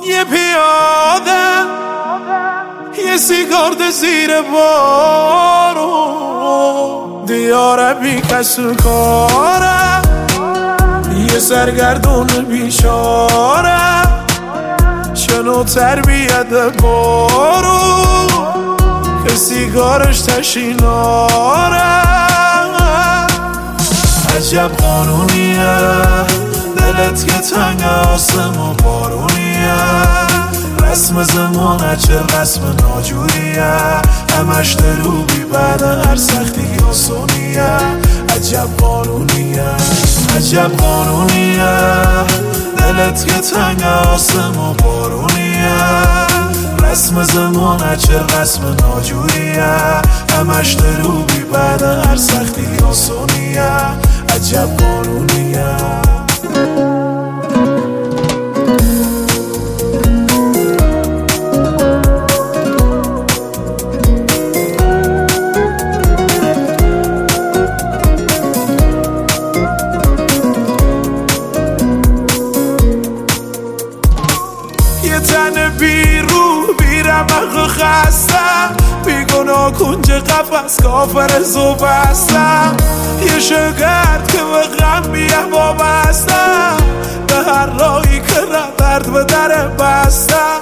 یه پیاده یه سیگارد زیر بارو دیاره بی کس و کاره یه سرگردون بیچاره چنو تربیت بارو که سیگارش تشیناره عجب قانونیه دلت که تنگ آسمون بارونیه رسم زمانه چه رسم ناجوریه همش دروبی بعد هر سختی آسونیه عجب قانونیه عجب قانونیه دلت که تنگ آسمون بارونیه رسم زمانه چه رسم ناجوریه همش دروبی بعد هر سختی آسونیه عجب قانونیه یه تن بیرو بیرمق خستم بیگناه کنج قفص کافر زوبستم یه شگرد که به غم بیه وابستم به هر راهی که درد به در بستم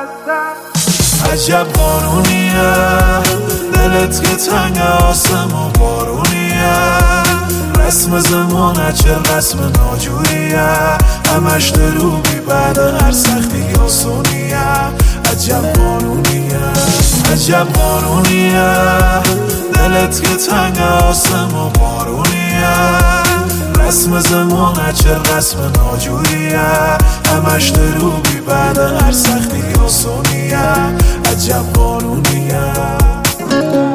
عجب قانونیه دلت که تنگ آسمون بارونیه رسم زمانه چه رسم ناجوریه همش دروبی بعد هر سختی آسونیه عجب قانونیه عجب قانونیه دلت که تنگ آسمون بارونیه رسم زمانه چه رسم ناجوریه همش دروبی بعد هر سختی آسونیه عجب قانونیه